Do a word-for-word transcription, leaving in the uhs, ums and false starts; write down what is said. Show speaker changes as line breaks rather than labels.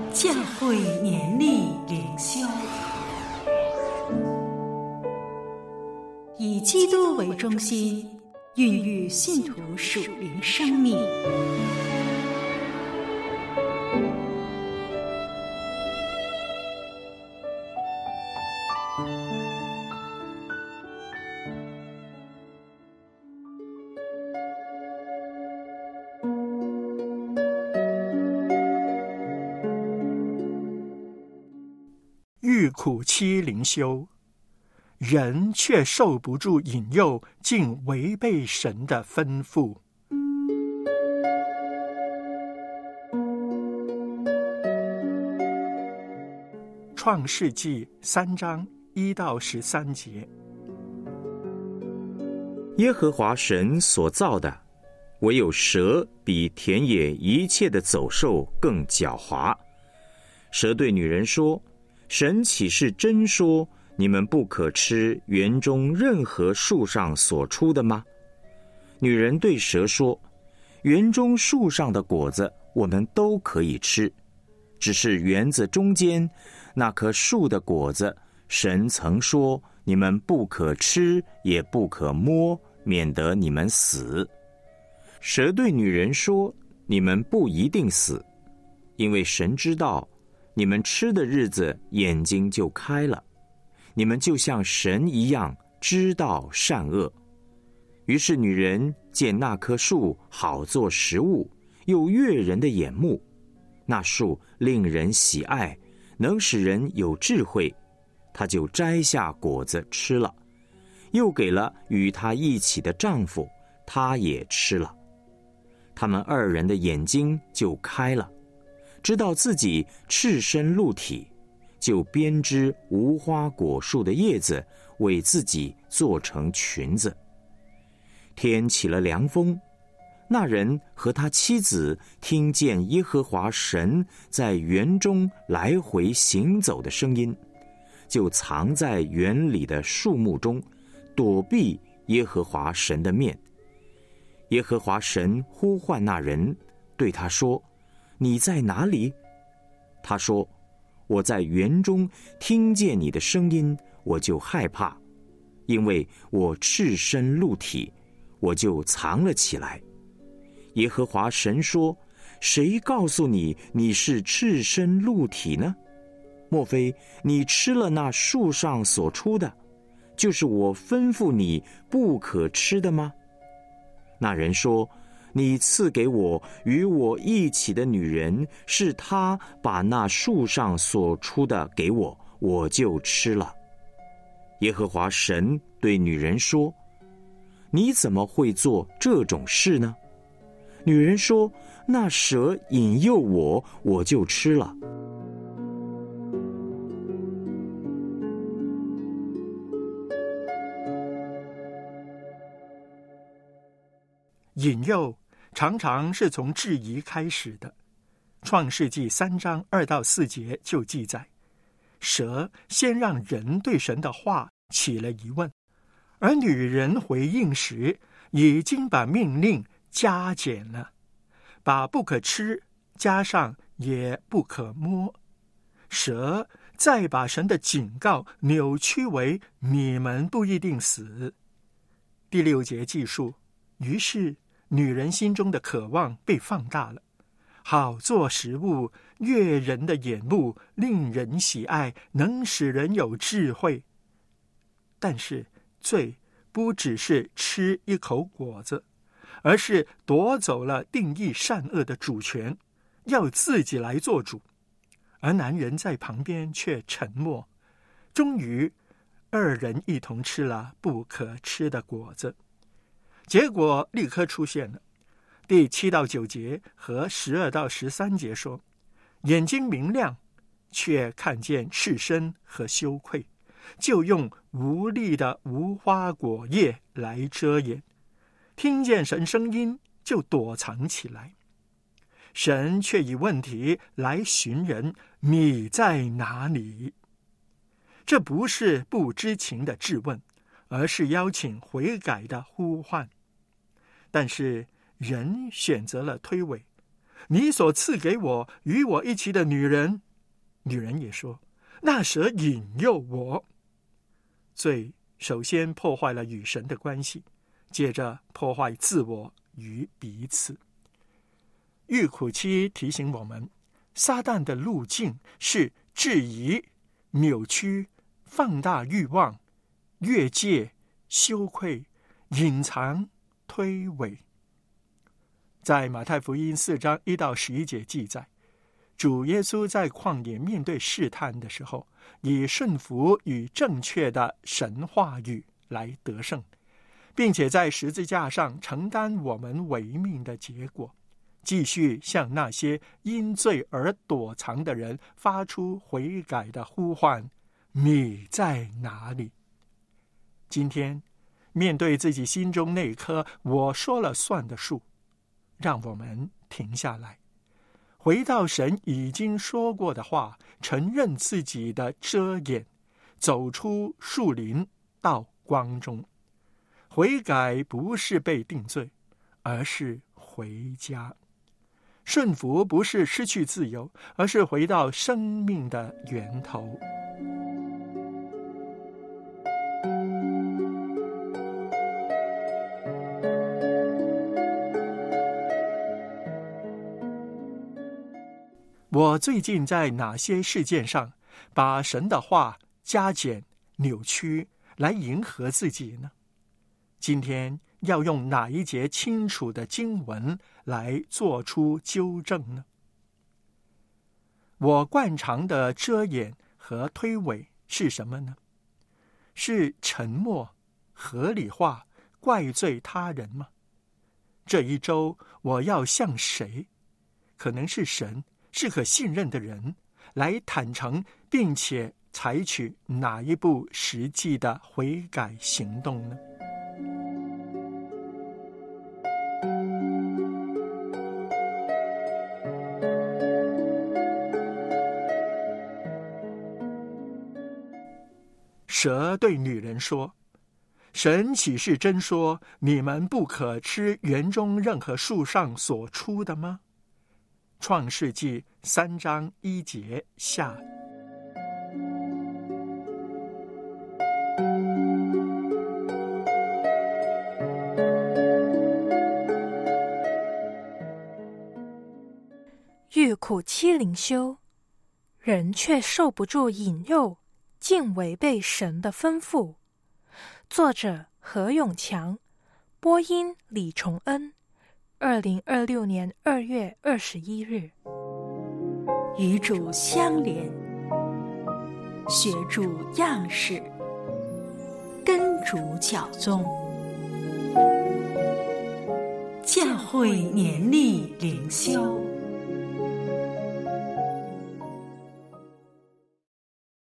教会年历灵修，以基督为中心，孕育信徒属灵生命。
遇苦期灵修，人却受不住引诱，竟违背神的吩咐。创世纪三章一到十三节。
耶和华神所造的，唯有蛇比田野一切的走兽更狡猾。蛇对女人说，神岂是真说你们不可吃园中任何树上所出的吗？女人对蛇说，园中树上的果子我们都可以吃，只是园子中间那棵树的果子，神曾说你们不可吃也不可摸，免得你们死。蛇对女人说，你们不一定死，因为神知道你们吃的日子眼睛就开了，你们就像神一样知道善恶。于是女人见那棵树好做食物，又悦人的眼目，那树令人喜爱，能使人有智慧，她就摘下果子吃了，又给了与她一起的丈夫，他也吃了。他们二人的眼睛就开了，知道自己赤身露体，就编织无花果树的叶子，为自己做成裙子。天起了凉风，那人和他妻子听见耶和华神在园中来回行走的声音，就藏在园里的树木中，躲避耶和华神的面。耶和华神呼唤那人，对他说，你在哪里？他说，我在园中听见你的声音，我就害怕，因为我赤身露体，我就藏了起来。耶和华神说，谁告诉你你是赤身露体呢？莫非你吃了那树上所出的，就是我吩咐你不可吃的吗？那人说，你赐给我与我一起的女人，是她把那树上所出的给我，我就吃了。耶和华神对女人说，你怎么会做这种事呢？女人说，那蛇引诱我，我就吃了。
引诱常常是从质疑开始的。创世纪三章二到四节就记载，蛇先让人对神的话起了疑问，而女人回应时已经把命令加减了，把不可吃加上也不可摸。蛇再把神的警告扭曲为你们不一定死。第六节记述，于是女人心中的渴望被放大了，好做食物，悦人的眼目，令人喜爱，能使人有智慧。但是罪不只是吃一口果子，而是夺走了定义善恶的主权，要自己来做主。而男人在旁边却沉默，终于二人一同吃了不可吃的果子。结果立刻出现了。第七到九节和十二到十三节说，眼睛明亮，却看见赤身和羞愧，就用无力的无花果叶来遮掩，听见神声音就躲藏起来。神却以问题来询人，你在哪里？这不是不知情的质问，而是邀请悔改的呼唤。但是人选择了推诿， 你所赐给我与我一起的女人。女人也说，那蛇引诱我。罪首先破坏了与神的关系，接着破坏自我与彼此。玉苦期提醒我们，撒旦的路径是质疑、扭曲、放大欲望、越界、羞愧、隐藏、推诿。在马太福音四章一到十一节记载，主耶稣在旷野面对试探的时候，以顺服与正确的神话语来得胜，并且在十字架上承担我们违命的结果，继续向那些因罪而躲藏的人发出悔改的呼唤：你在哪里？今天面对自己心中那颗我说了算的数，让我们停下来，回到神已经说过的话，承认自己的遮掩，走出树林到光中。悔改不是被定罪，而是回家。顺服不是失去自由，而是回到生命的源头。我最近在哪些事件上把神的话加减扭曲来迎合自己呢？今天要用哪一节清楚的经文来做出纠正呢？我惯常的遮掩和推诿是什么呢？是沉默、合理化、怪罪他人吗？这一周我要向谁？可能是神，是可信任的人，来坦诚并且采取哪一步实际的悔改行动呢？蛇对女人说，神岂是真说你们不可吃园中任何树上所出的吗？创世纪三章一节下。
欲苦期灵修，人却受不住引诱，竟违背神的吩咐。作者何永强，播音李崇恩。二零二六年二月二十一日。
与主相连，学主样式，跟主教宗，教会年历灵修。